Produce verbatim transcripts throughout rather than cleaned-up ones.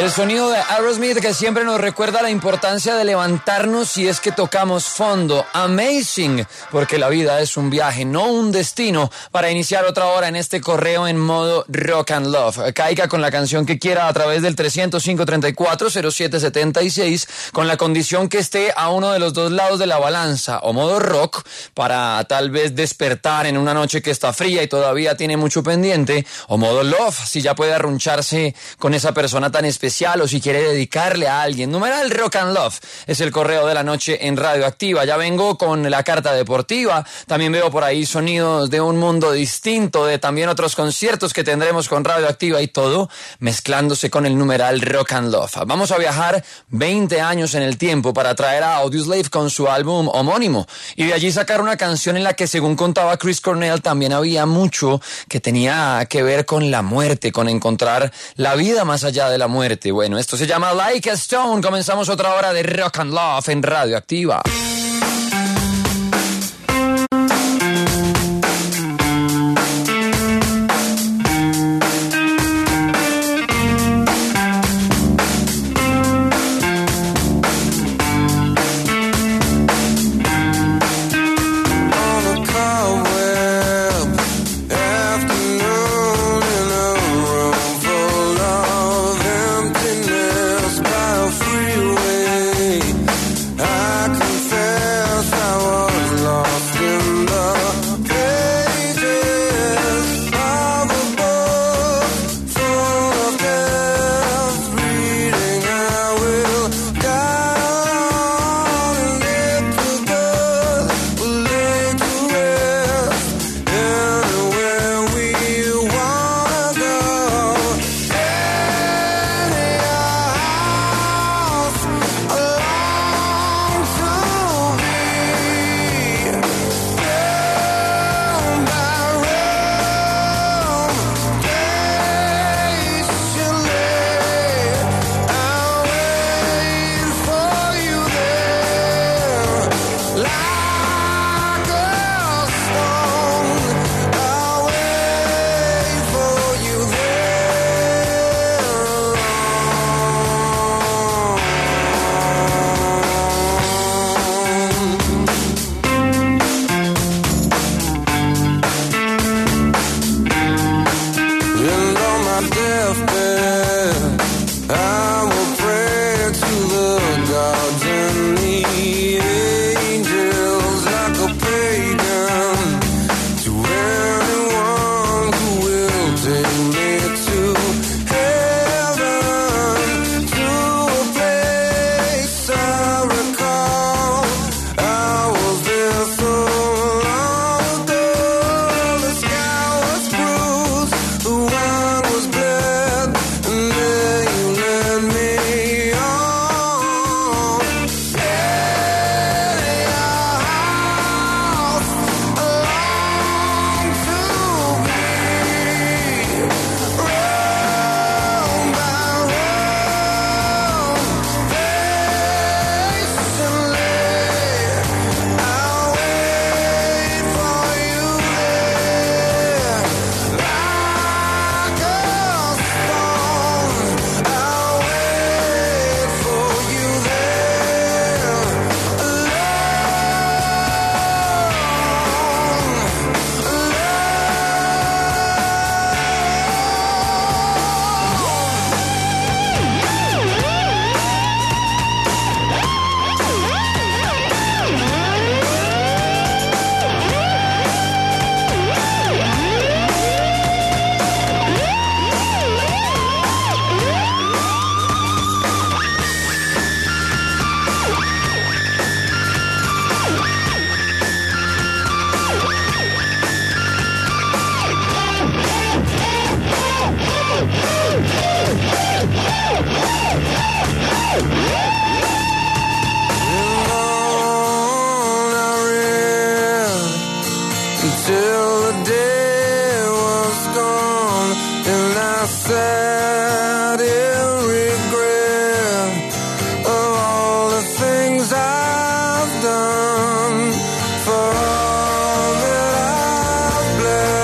El sonido de Aerosmith que siempre nos recuerda la importancia de levantarnos si es que tocamos fondo. Amazing, porque la vida es un viaje, no un destino. Para iniciar otra hora en este correo en modo Rock and Love. Caiga con la canción que quiera a través del trescientos cinco, treinta y cuatro, cero siete setenta y seis, con la condición que esté a uno de los dos lados de la balanza, o modo rock, para tal vez despertar en una noche que está fría y todavía tiene mucho pendiente, o modo love, si ya puede arruncharse con esa persona tan especial, o si quiere dedicarle a alguien. Numeral Rock and Love es el correo de la noche en Radioactiva. Ya vengo con la carta deportiva, también veo por ahí sonidos de un mundo distinto, de también otros conciertos que tendremos con Radioactiva y todo mezclándose con el numeral Rock and Love. Vamos a viajar veinte años en el tiempo para traer a Audioslave con su álbum homónimo y de allí sacar una canción en la que, según contaba Chris Cornell, también había mucho que tenía que ver con la muerte, con encontrar la vida más allá de la muerte. Bueno, esto se llama Like a Stone. Comenzamos otra hora de Rock and Love en Radioactiva.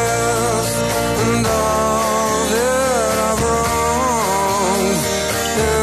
And all that I've wronged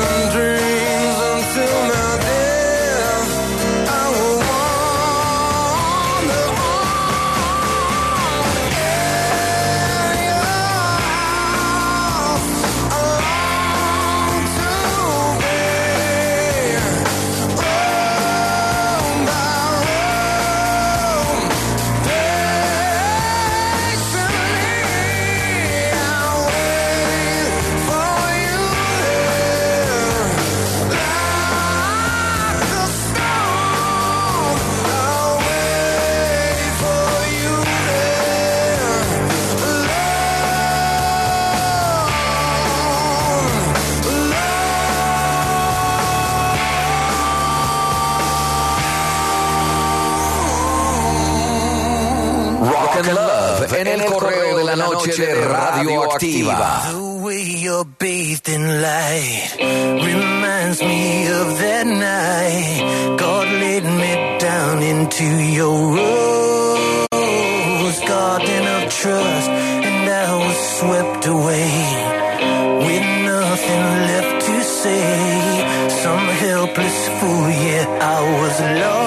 Rock and Love en el correo de la noche de Radioactiva. The way you're bathed in light reminds me of that night God laid me down into your rose garden of trust, and I was swept away with nothing left to say. Some helpless fool, yeah, I was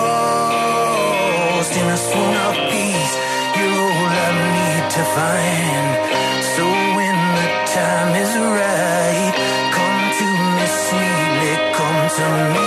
lost in a swoon of peace. You're all I need to find. So when the time is right, come to me sweetly, come to me.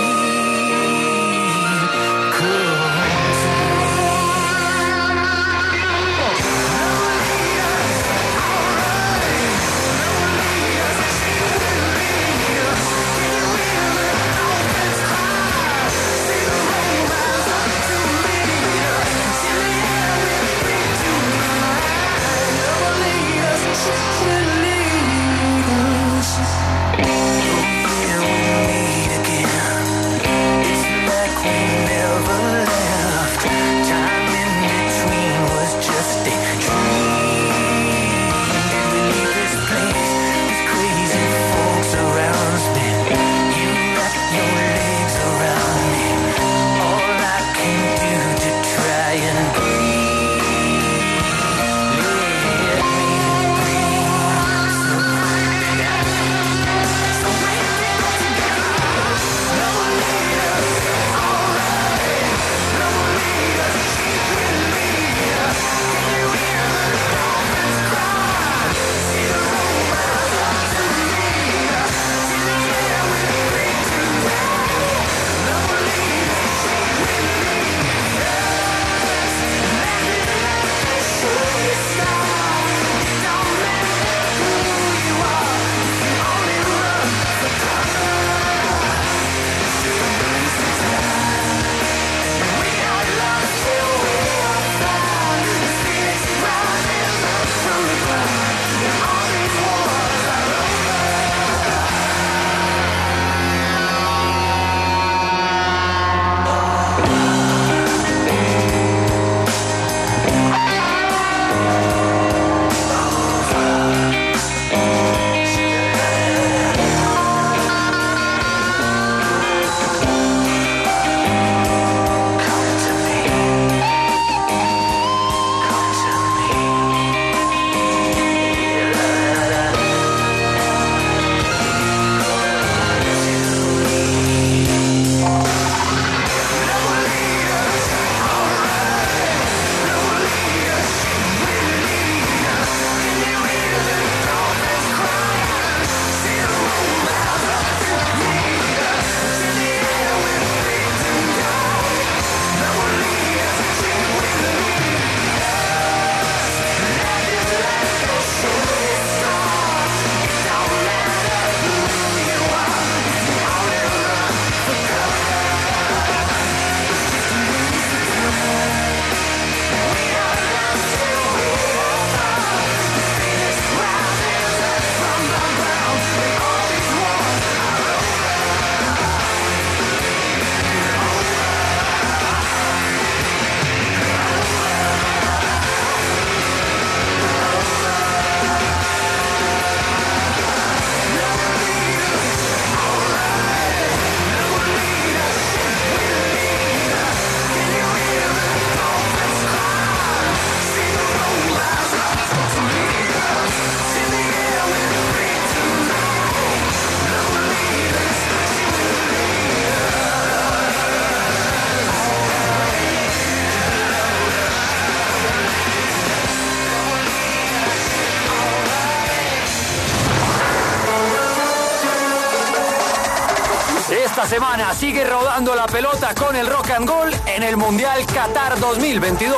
Esta semana sigue rodando la pelota con el rock and roll en el Mundial Qatar dos mil veintidós.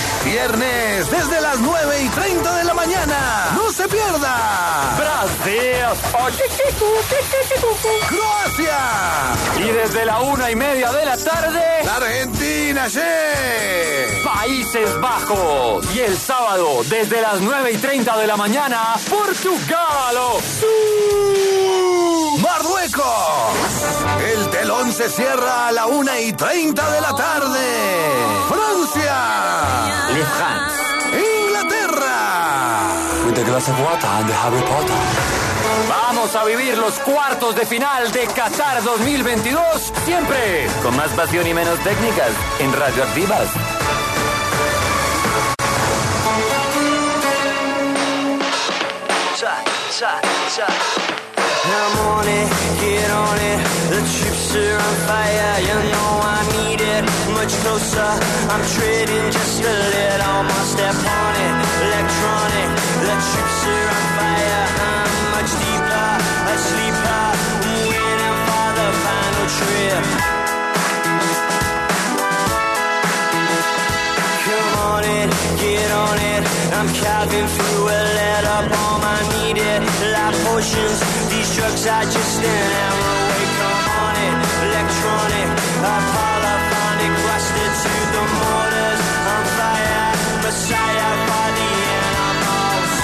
Viernes desde las nueve y treinta de la mañana. ¡No se pierda! Brasil. Croacia. Y desde la una y media de la tarde, La Argentina, che. Países Bajos. Y el sábado, desde las nueve y treinta de la mañana, Portugal. Marruecos. El telón se cierra a la una y treinta de la tarde. Francia. Le France. with a glass of water and the Harry Potter. Vamos a vivir los cuartos de final de Qatar dos mil veintidós, siempre con más pasión y menos técnicas en Radioactivas. I'm on it, get on it. The troops are on fire, you know I need it. Much closer, I'm treading just a little more. Step on it, electronic. The troops are on fire, I'm much deeper, a sleeper. I'm waiting for the final trip. Come on it, get on it. I'm carving through a letter bomb, I need it. Life potions, these drugs are just an hour away. Come on it, electronic, a polyphonic, rusted to the mortars. I'm fire, messiah for the animals.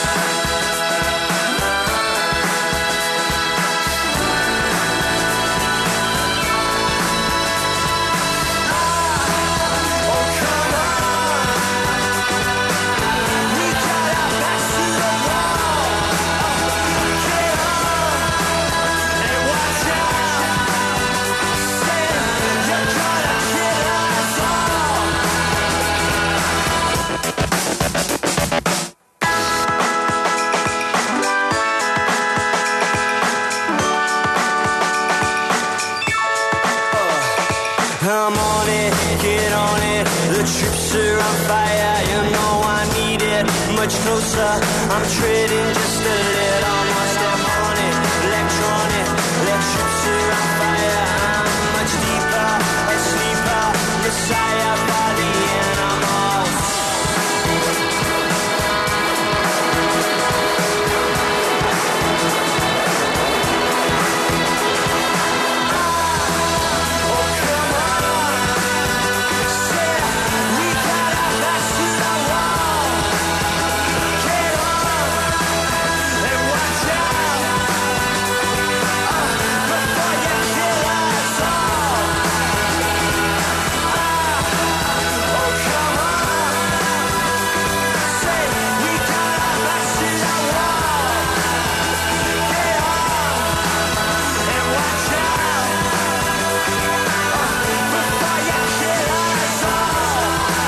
Oh, come on. We got our backs to the wall. Get on and watch out. Say you're gonna kill us all. I'm on it, get on it. The troops are on fire, you know I need it. Much closer, I'm treading just a little more. Step on it, electronic. The troops are on fire, I'm much deeper, a sleeper. Messiah for the animals. Oh, come on. Say we got our backs to the wall. Get on and watch out. Oh, before you kill us all. Oh, come on. Say we got our backs to the wall. Get on and watch out. Before you kill us all.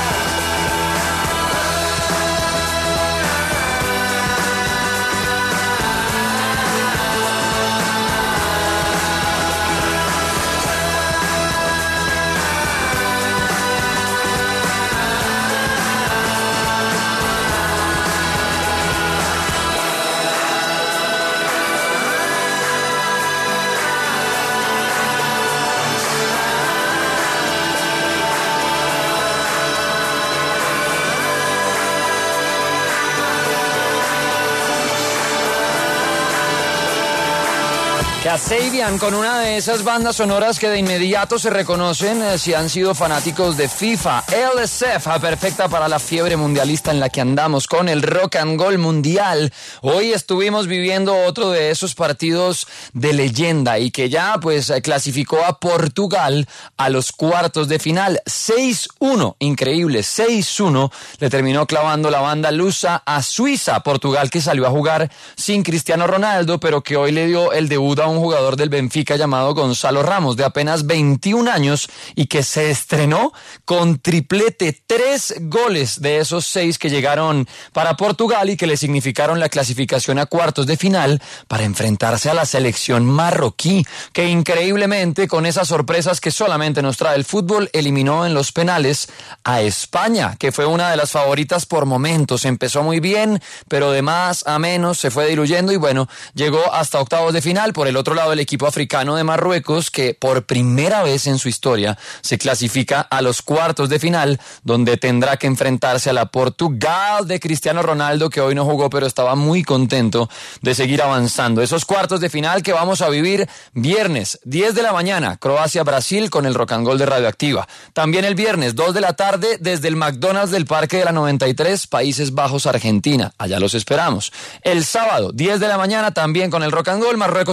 Kasabian con una de esas bandas sonoras que de inmediato se reconocen eh, si han sido fanáticos de FIFA. L S F, perfecta para la fiebre mundialista en la que andamos con el rock and roll mundial. Hoy estuvimos viviendo otro de esos partidos de leyenda y que ya pues clasificó a Portugal a los cuartos de final. seis uno, increíble, seis uno le terminó clavando la banda lusa a Suiza. Portugal que salió a jugar sin Cristiano Ronaldo, pero que hoy le dio el debut a un jugador del Benfica llamado Gonzalo Ramos, de apenas veintiún años, y que se estrenó con triplete, tres goles de esos seis que llegaron para Portugal y que le significaron la clasificación a cuartos de final para enfrentarse a la selección marroquí, que increíblemente, con esas sorpresas que solamente nos trae el fútbol, eliminó en los penales a España, que fue una de las favoritas por momentos. Empezó muy bien, pero de más a menos se fue diluyendo y bueno, llegó hasta octavos de final. Por el otro lado, el equipo africano de Marruecos, que por primera vez en su historia se clasifica a los cuartos de final, donde tendrá que enfrentarse a la Portugal de Cristiano Ronaldo, que hoy no jugó, pero estaba muy contento de seguir avanzando. Esos cuartos de final que vamos a vivir viernes, diez de la mañana, Croacia-Brasil con el Rock and Roll de Radioactiva. También el viernes, dos de la tarde, desde el McDonald's del Parque de la noventa y tres, Países Bajos-Argentina. Allá los esperamos. El sábado, diez de la mañana, también con el Rock and Roll, Marruecos-Portugal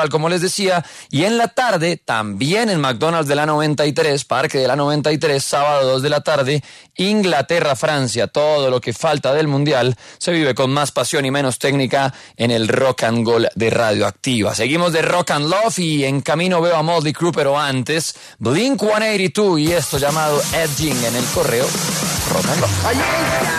cultural, como les decía, y en la tarde, también en McDonald's de la noventa y tres, Parque de la noventa y tres, sábado dos de la tarde, Inglaterra-Francia, todo lo que falta del Mundial, se vive con más pasión y menos técnica en el Rock and Gold de Radioactiva. Seguimos de Rock and Love y en camino veo a Motley Crue, pero antes, Blink ciento ochenta y dos y esto llamado Edging en el correo Rock and Love.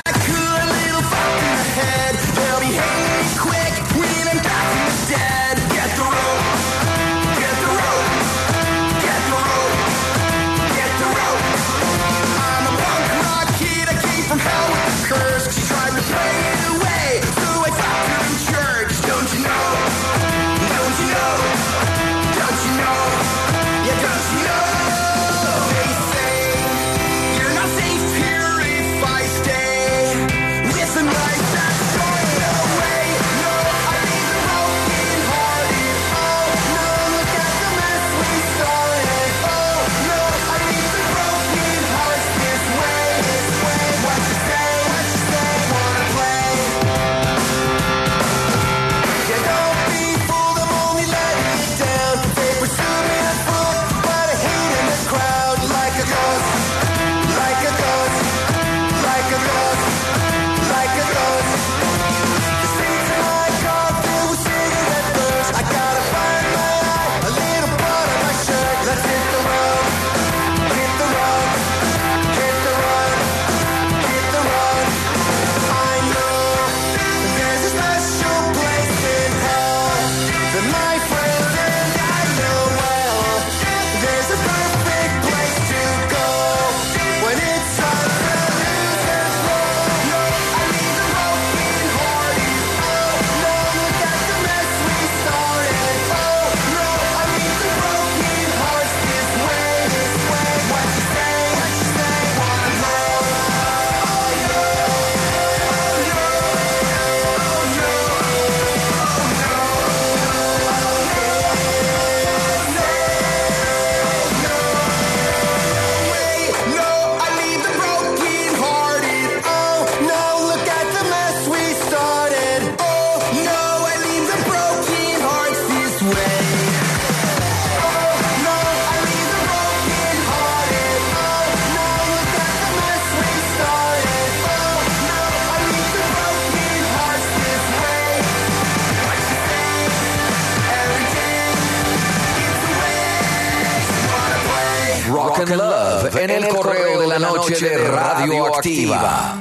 Rock and Love en el correo de la noche de Radioactiva.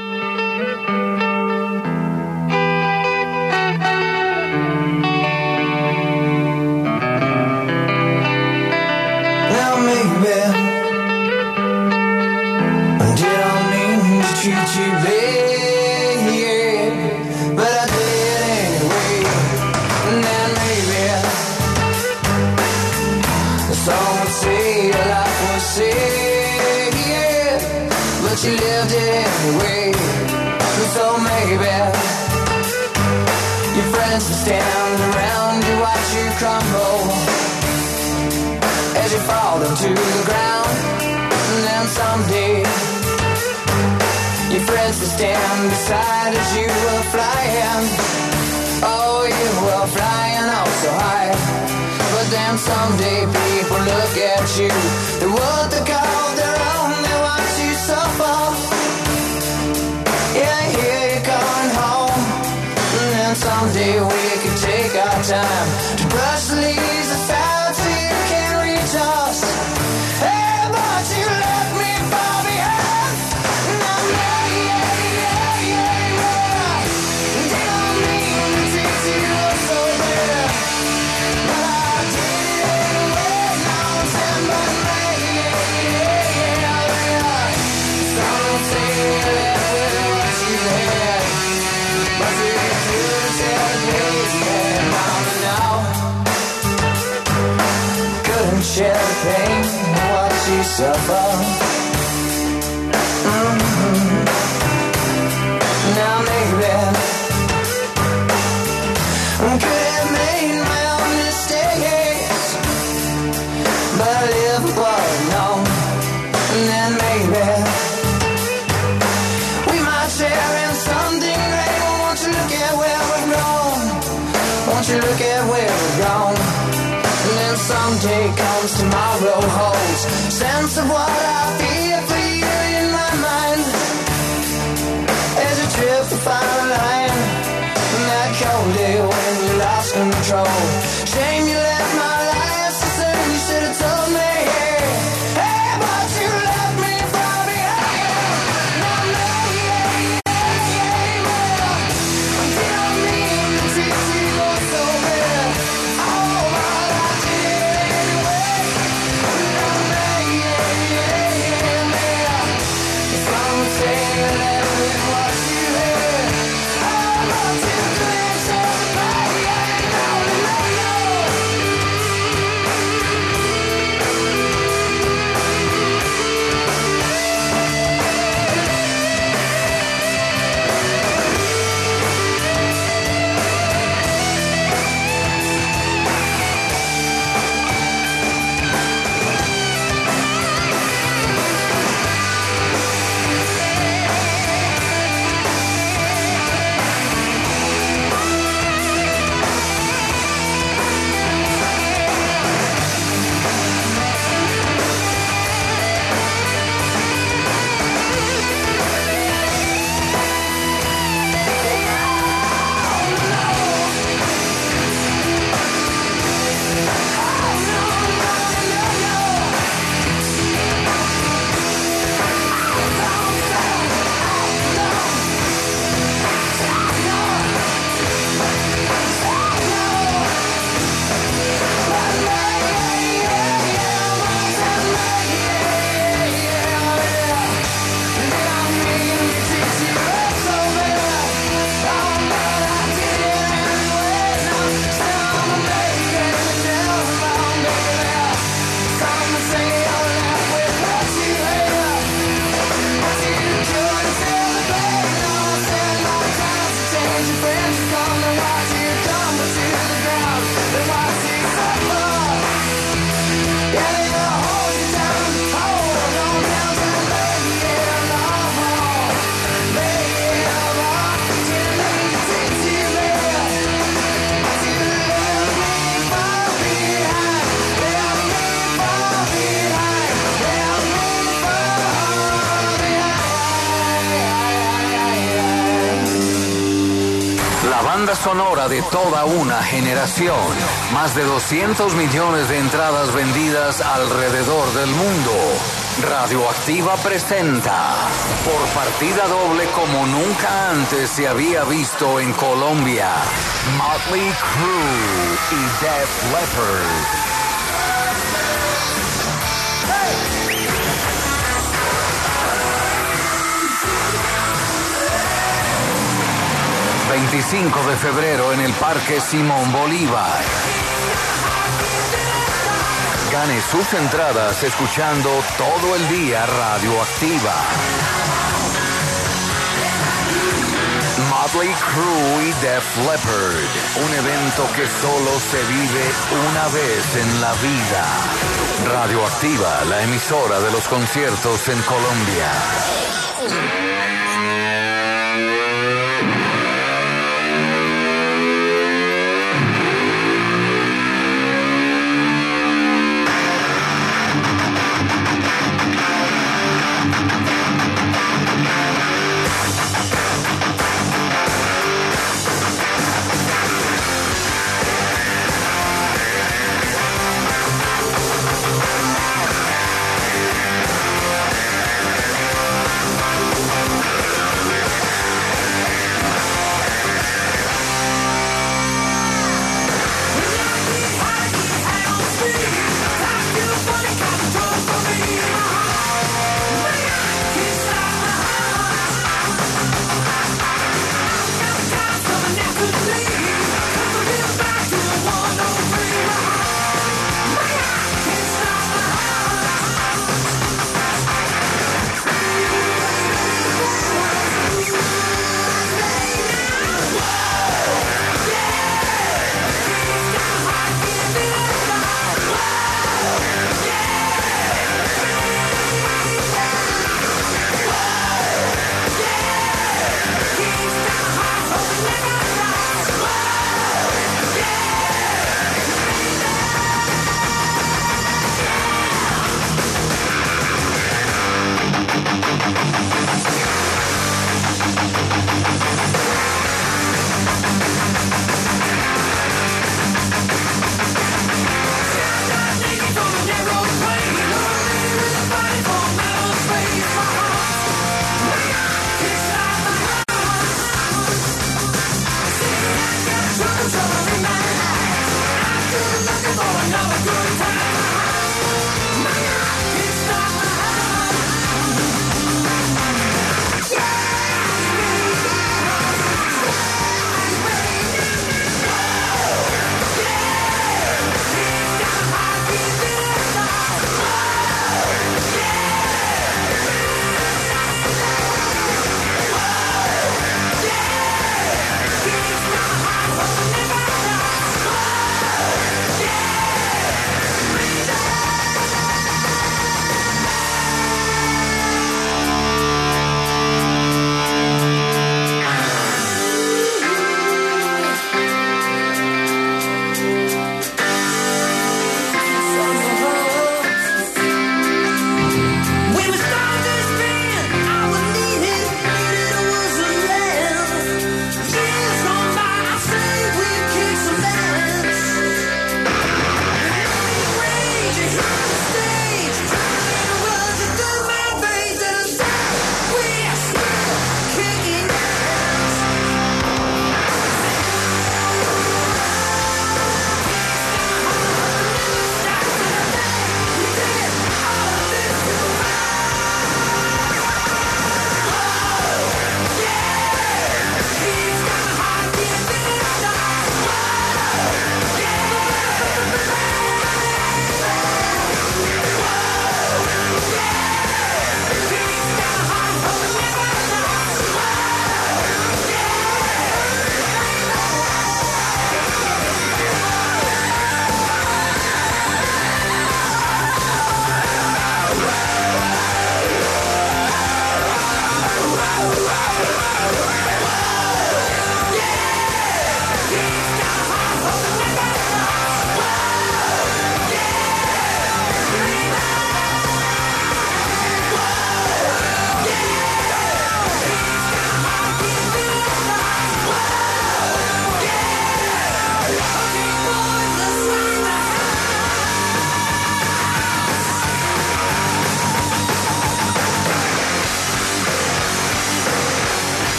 Now maybe I didn't mean to treat you bad, yeah, but I did anyway. And then maybe the song would say your life was sad, yeah, but you lived it anyway. And so maybe your friends will stand around to watch you crumble as you fall into the ground. And then someday your friends will stand beside as you were flying. Oh, you were flying oh so high. But then someday people look at you, the world they call their own, they watch you suffer. Yeah, here you're going home. And then someday we could take our time to brush the leaves aside so you can reach us. Hey, but you left me far behind. Now, yeah, yeah, yeah, yeah, yeah. Didn't mean to treat you so bad, but I did it anyway. Now I'm standing by, yeah, yeah, yeah, yeah. Some say you left with what you had, but you could tell the days that mama now couldn't share the pain of what you suffer. Mm-hmm. Now maybe I could have made my own mistakes, but I live with what I know. And then maybe we might share in something great. Won't you look at where we've gone? Won't you look at where we've gone? someday comes, tomorrow holds. Sense of what I feel for you in my mind. As you drift a fine line, that cold day when you lost control. Shame you left my life so soon, you should have told me. Hey, but you left me far behind. No, no, yeah, yeah, yeah, yeah. Didn't mean to treat you so bad. Oh, but I did anyway. No, no, yeah, yeah, yeah, yeah. Some say that with what you had, I'm not too clear, so bad, yeah, no, no, no. Banda sonora de toda una generación. Más de doscientos millones de entradas vendidas alrededor del mundo. Radioactiva presenta por partida doble como nunca antes se había visto en Colombia. Motley Crue y Def Leppard. veinticinco de febrero en el Parque Simón Bolívar. Gane sus entradas escuchando todo el día Radioactiva. Motley Crue y Def Leppard. Un evento que solo se vive una vez en la vida. Radioactiva, la emisora de los conciertos en Colombia.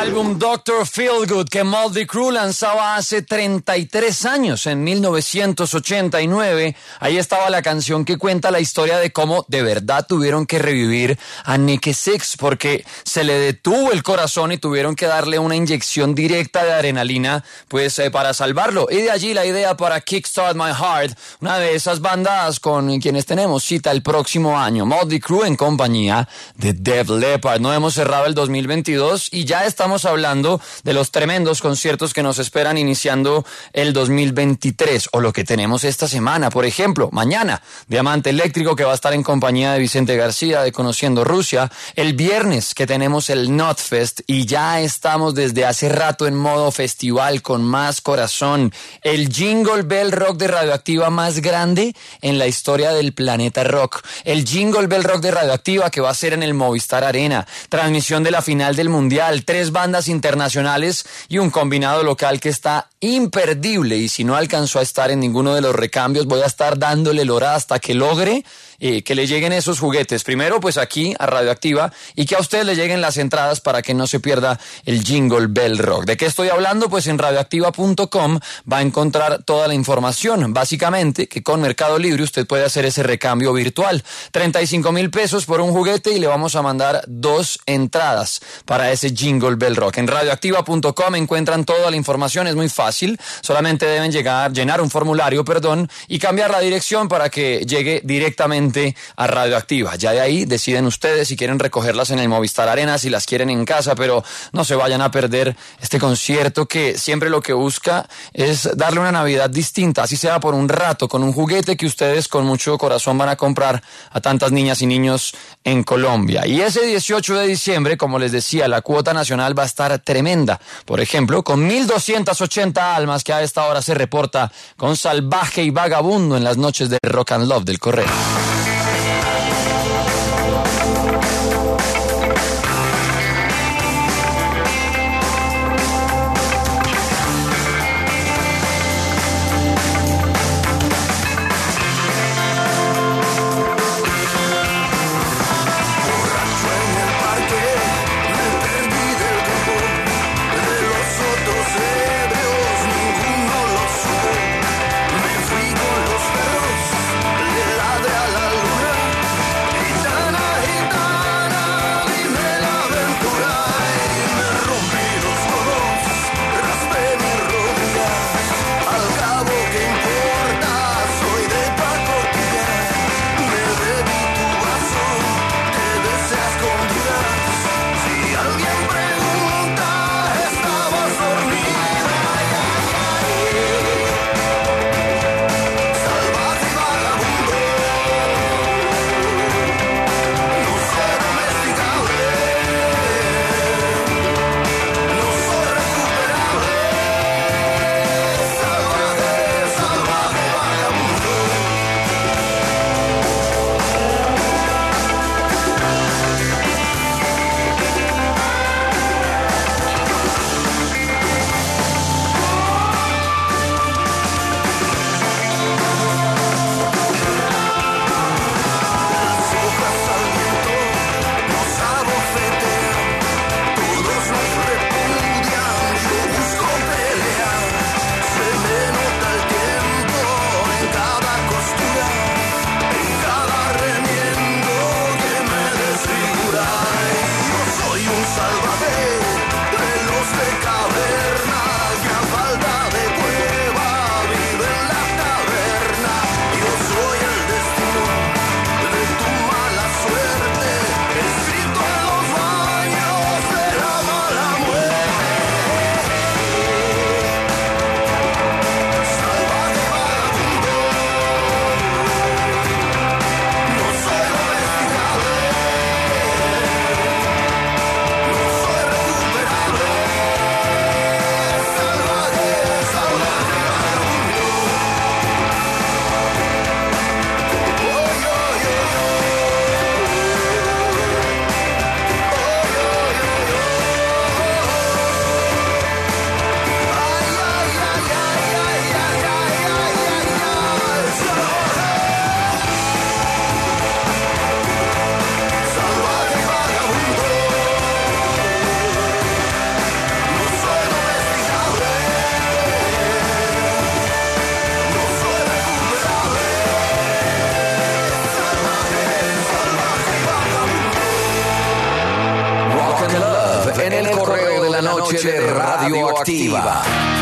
álbum doctor Feelgood que Mötley Crüe lanzaba hace treinta y tres años, en mil novecientos ochenta y nueve. Ahí estaba la canción que cuenta la historia de cómo de verdad tuvieron que revivir a Nikki Sixx porque se le detuvo el corazón y tuvieron que darle una inyección directa de adrenalina pues eh, para salvarlo. Y de allí la idea para Kickstart My Heart, una de esas bandas con quienes tenemos cita el próximo año. Mötley Crüe en compañía de Def Leppard. No hemos cerrado el dos mil veintidós y ya estamos hablando de los tremendos conciertos que nos esperan iniciando el dos mil veintitrés, o lo que tenemos esta semana. Por ejemplo, mañana, Diamante Eléctrico, que va a estar en compañía de Vicente García de Conociendo Rusia. El viernes, que tenemos el Notfest, y ya estamos desde hace rato en modo festival con más corazón. El Jingle Bell Rock de Radioactiva más grande en la historia del planeta rock. El Jingle Bell Rock de Radioactiva, que va a ser en el Movistar Arena. Transmisión de la final del Mundial, tres bandas internacionales y un combinado local que está imperdible. Y si no alcanzó a estar en ninguno de los recambios, voy a estar dándole lora hasta que logre eh, que le lleguen esos juguetes. Primero, pues aquí a Radioactiva, y que a ustedes le lleguen las entradas para que no se pierda el Jingle Bell Rock. ¿De qué estoy hablando? Pues en radioactiva punto com va a encontrar toda la información. Básicamente, que con Mercado Libre usted puede hacer ese recambio virtual. treinta y cinco mil pesos por un juguete y le vamos a mandar dos entradas para ese Jingle Bell Rock. En radioactiva punto com encuentran toda la información, es muy fácil. Solamente deben llegar, llenar un formulario, perdón, y cambiar la dirección para que llegue directamente a Radioactiva. Ya de ahí deciden ustedes si quieren recogerlas en el Movistar Arena, si las quieren en casa, pero no se vayan a perder este concierto que siempre lo que busca es darle una Navidad distinta, así sea por un rato, con un juguete que ustedes con mucho corazón van a comprar a tantas niñas y niños en Colombia. Y ese dieciocho de diciembre, como les decía, la cuota nacional va a estar tremenda. Por ejemplo, con mil doscientas ochenta almas que a esta hora se reporta con Salvaje y Vagabundo en las noches de Rock and Love del Correo. Me fui con los perros, le ladré a la noche de Radioactiva.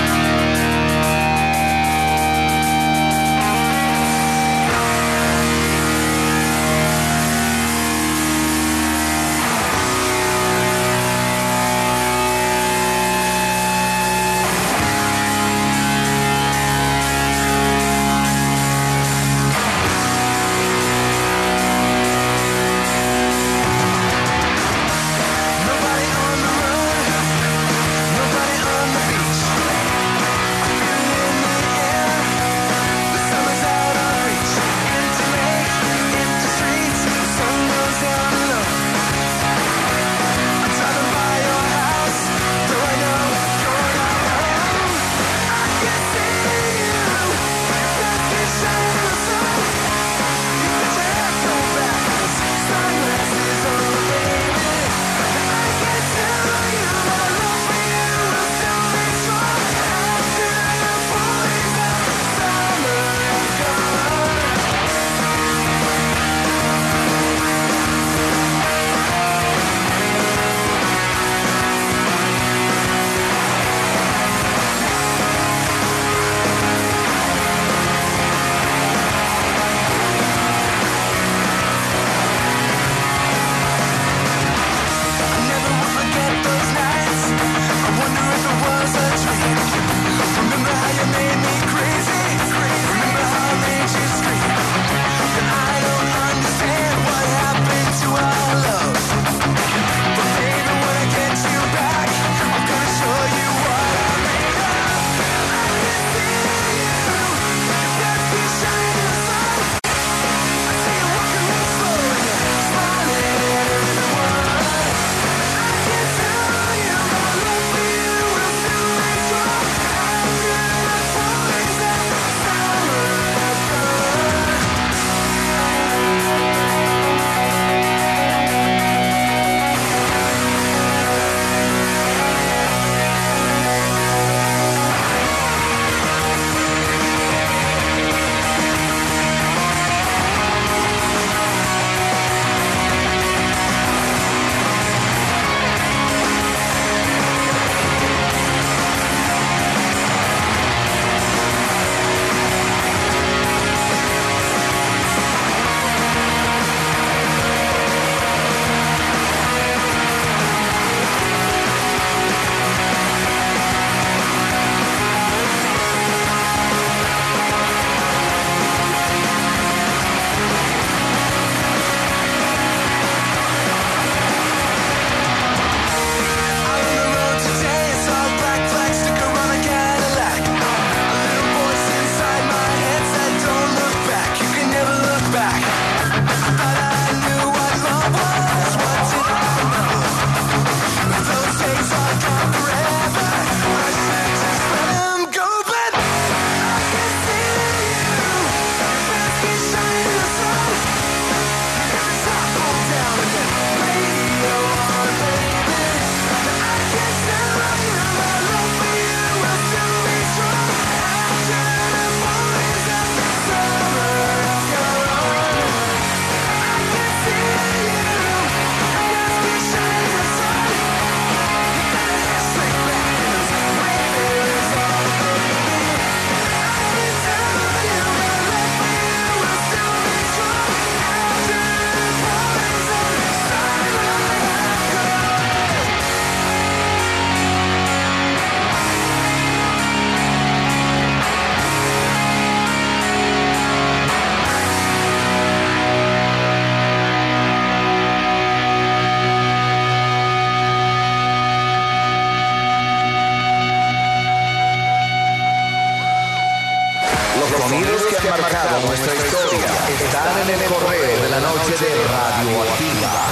Sonidos que han marcado nuestra historia están en el correo de la noche de Radioactiva.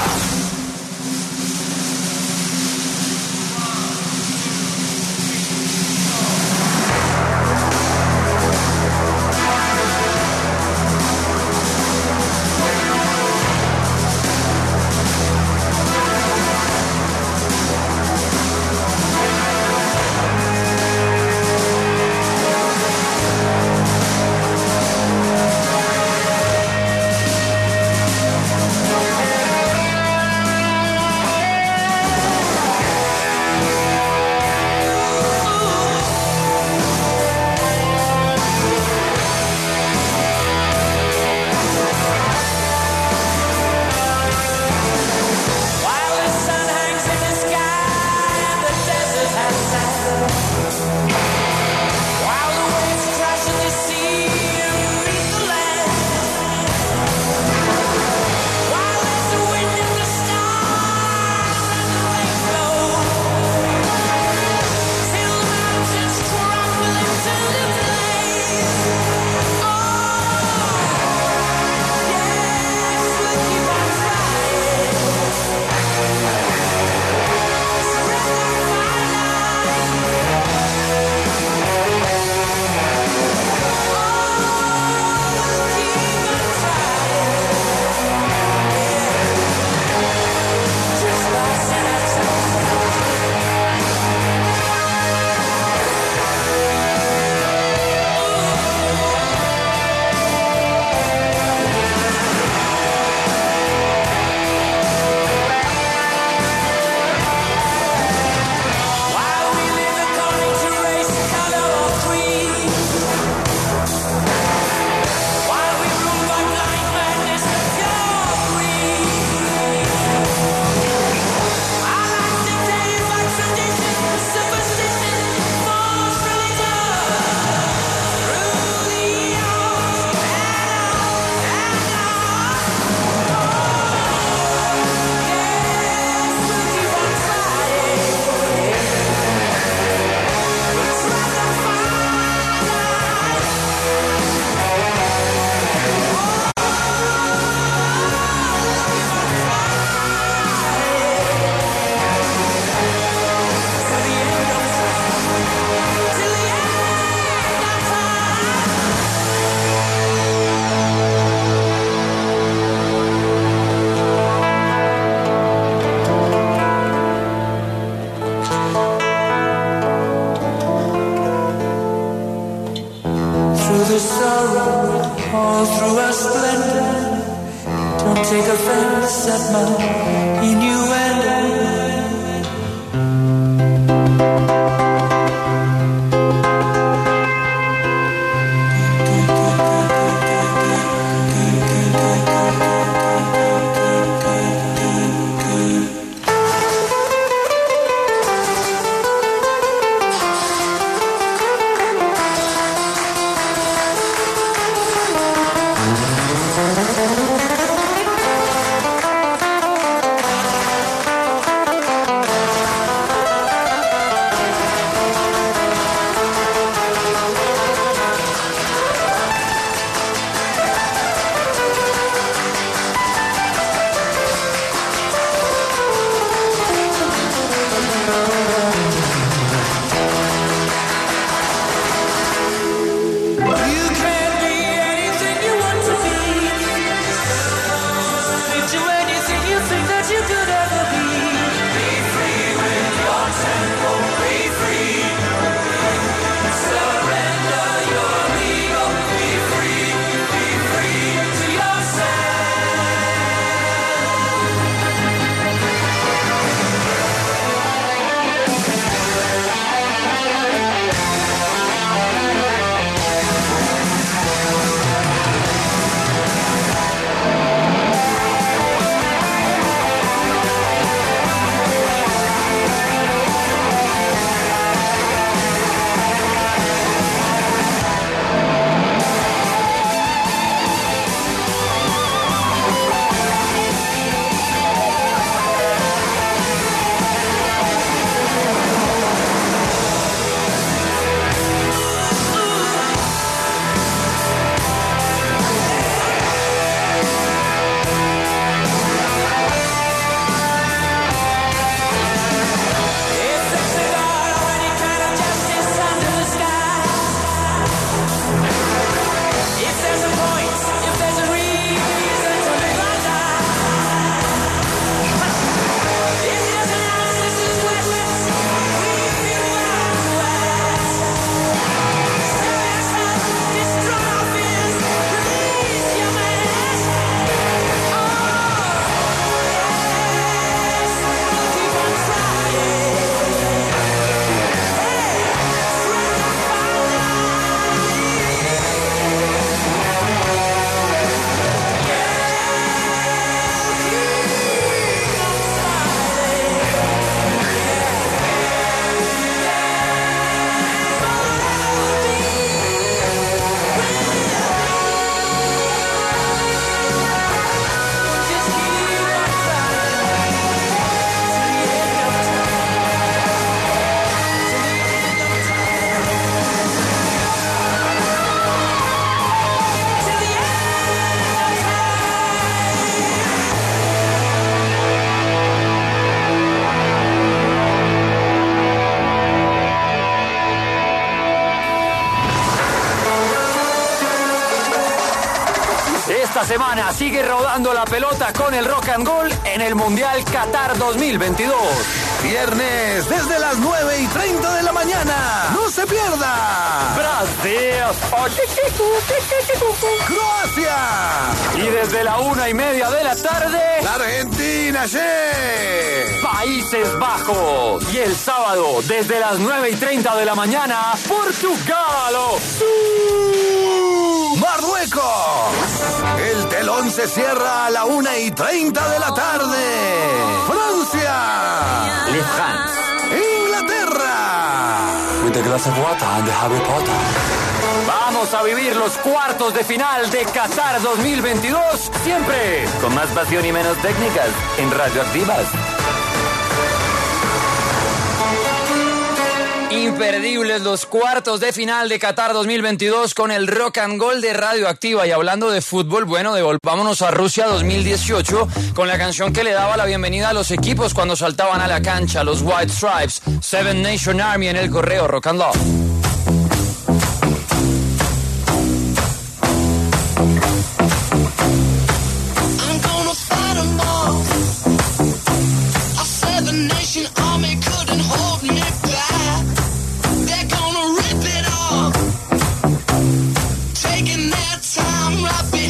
go through a splendor. Don't take offense at my innuendo. Esta semana sigue rodando la pelota con el Rock and Roll en el Mundial Qatar dos mil veintidós. Viernes desde las nueve y treinta de la mañana. ¡No se pierda! Brasil. Croacia. Y desde la una y media de la tarde, La Argentina, che. Países Bajos. Y el sábado, desde las nueve y treinta de la mañana, Portugal. Marruecos. El telón se cierra a la una y treinta de la tarde. Francia. Le France. Inglaterra. With a glass of water and the Harry Potter. Vamos a vivir los cuartos de final de Qatar dos mil veintidós, siempre con más pasión y menos técnicas en Radioactivas. Imperdibles los cuartos de final de Qatar dos mil veintidós con el Rock and Roll de Radioactiva. Y hablando de fútbol, bueno, devolvámonos a Rusia dos mil dieciocho con la canción que le daba la bienvenida a los equipos cuando saltaban a la cancha, los White Stripes, Seven Nation Army en el correo Rock and Roll. Taking their time right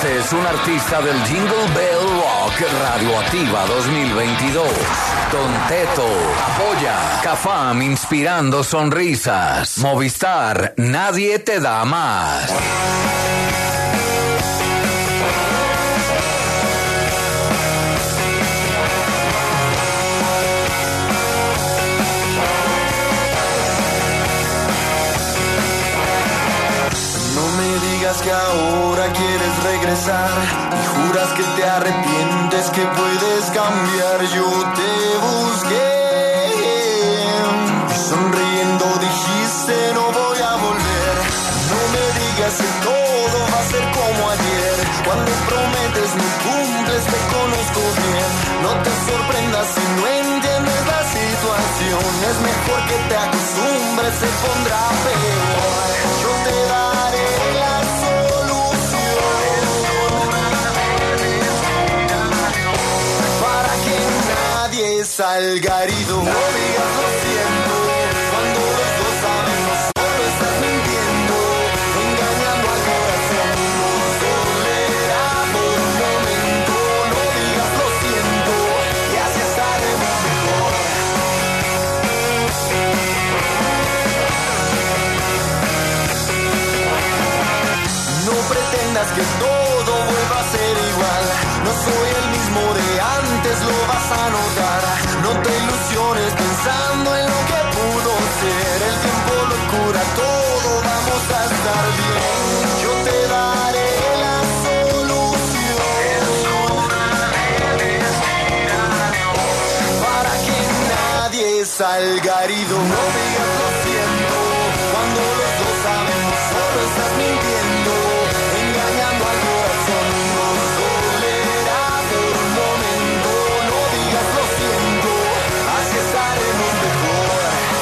Este es un artista del Jingle Bell Rock Radioactiva dos mil veintidós. Don Teto apoya. Cafam inspirando sonrisas. Movistar, nadie te da más. Que ahora quieres regresar y juras que te arrepientes, que puedes cambiar. Yo te busqué y sonriendo dijiste no voy a volver. No me digas que todo va a ser como ayer. Cuando prometes no cumples, te conozco bien. No te sorprendas si no entiendes la situación. Es mejor que te acostumbres, se pondrá peor. Yo te daré la salga herido. No digas lo siento cuando los dos sabemos solo estás mintiendo, engañando al corazón. Nos dolerá por un momento. No digas lo siento y así estaremos mejor. No pretendas que todo vuelva a ser igual. No soy el mismo de antes, lo vas a notar. No te ilusiones pensando en lo que pudo ser. El tiempo lo cura todo, vamos a estar bien. Yo te daré la solución para que nadie salga herido. No digas lo siento cuando los dos sabemos solo estás mintiendo, engañando al corazón. Nos dolerá por un momento. No digas lo siento, así estaremos mejor.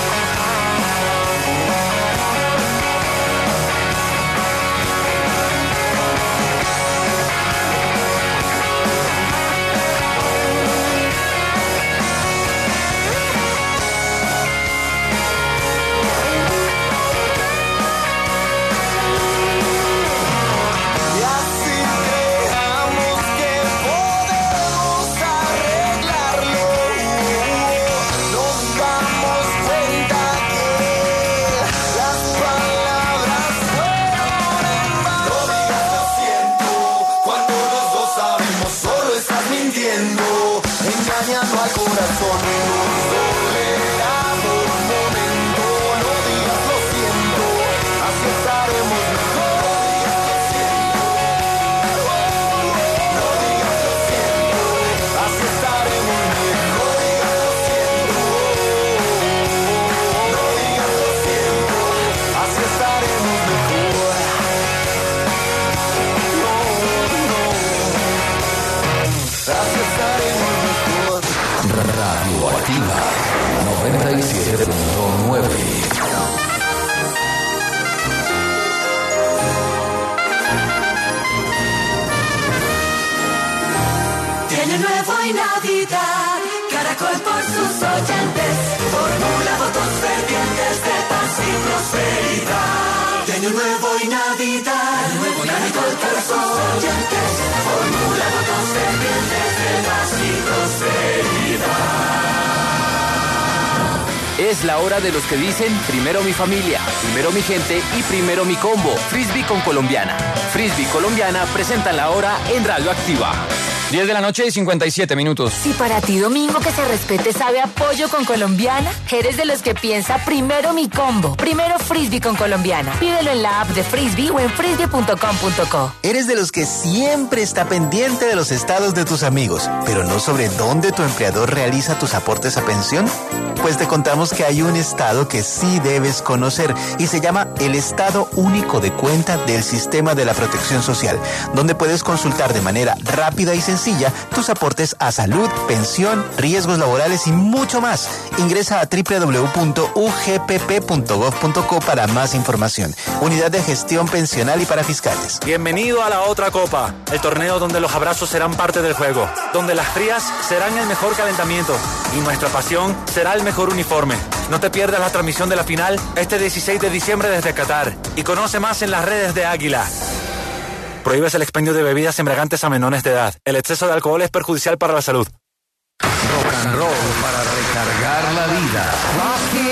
Y así creamos que podemos arreglarlo. Nos damos cuenta que las palabras fueron en vano. No digas lo siento cuando los dos sabemos solo estás mintiendo, engañando al corazón. Nos dolerá por un momento. No digas lo siento, así estaremos mejor. No digas lo siento, así estaremos mejor. No digas lo siento, así estaremos mejor. No, no, así estaremos mejor. Radioactiva noventa y siete punto nueve. Tiene nuevo y Navidad, Caracol por sus oyentes, formula votos fervientes de paz y prosperidad. Tiene nuevo y Navidad, nuevo Caracol por sus oyentes, formula votos fervientes de paz y prosperidad. Es la hora de los que dicen primero mi familia, primero mi gente y primero mi combo. Frisbee con Colombiana. Frisbee Colombiana presentan la hora en Radioactiva. diez de la noche y cincuenta y siete minutos. Si para ti domingo que se respete sabe a pollo con Colombiana, eres de los que piensa primero mi combo, primero Frisbee con Colombiana. Pídelo en la app de Frisbee o en frisbee punto com punto co. Eres de los que siempre está pendiente de los estados de tus amigos, pero no sobre dónde tu empleador realiza tus aportes a pensión. Pues te contamos que hay un estado que sí debes conocer y se llama el Estado Único de Cuenta del Sistema de la Protección Social, donde puedes consultar de manera rápida y sencilla tus aportes a salud, pensión, riesgos laborales y mucho más. Ingresa a doble u doble u doble u punto u g p p punto gov punto co para más información. Unidad de Gestión Pensional y para Fiscales. Bienvenido a la otra copa, el torneo donde los abrazos serán parte del juego, donde las frías serán el mejor calentamiento y nuestra pasión será el mejor uniforme. No te pierdas la transmisión de la final este dieciséis de diciembre desde Qatar y conoce más en las redes de Águila. Prohíbes el expendio de bebidas embriagantes a menores de edad. El exceso de alcohol es perjudicial para la salud. Rock and roll para recargar la vida. Rocky